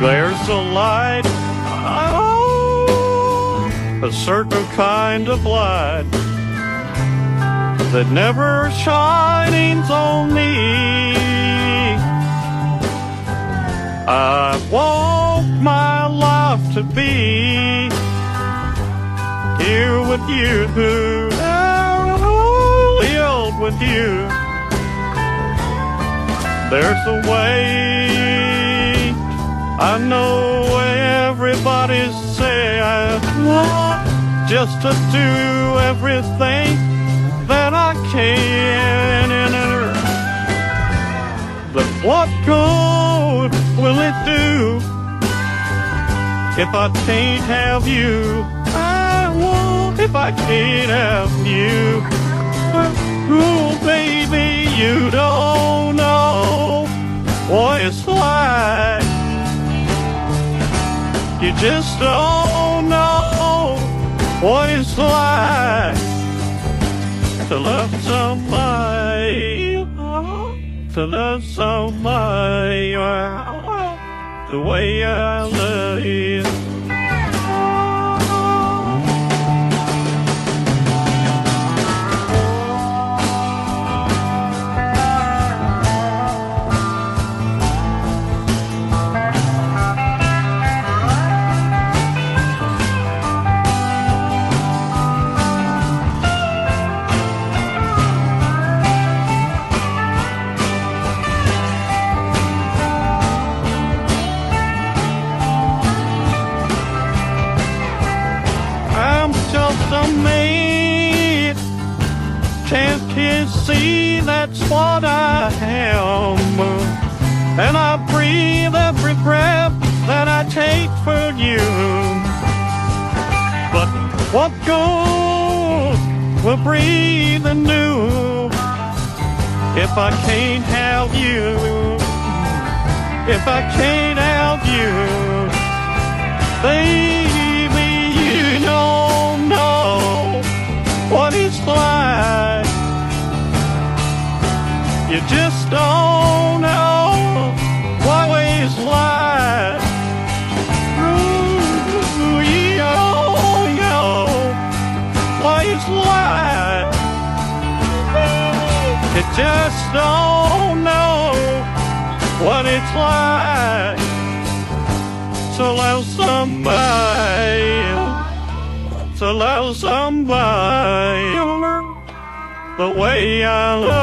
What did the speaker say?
There's a light, oh, a certain kind of light that never shines on me. I want my life to be here with you, live with you. There's a way, I know everybody's saying, just to do everything that I can in her. But what good will it do if I can't have you? I won't if I can't have you. Oh, baby, you don't know what it's like. You just don't know what it's like to love somebody, to love somebody the way I love you. Man, can't see that's what I am, and I breathe every breath that I take for you. But what good will breathe anew if I can't have you? If I can't have you, baby, you don't know what it's like. You just don't know what it's like. Ooh, you don't know what it's like. You just don't know what it's like to love somebody, to love somebody the way I love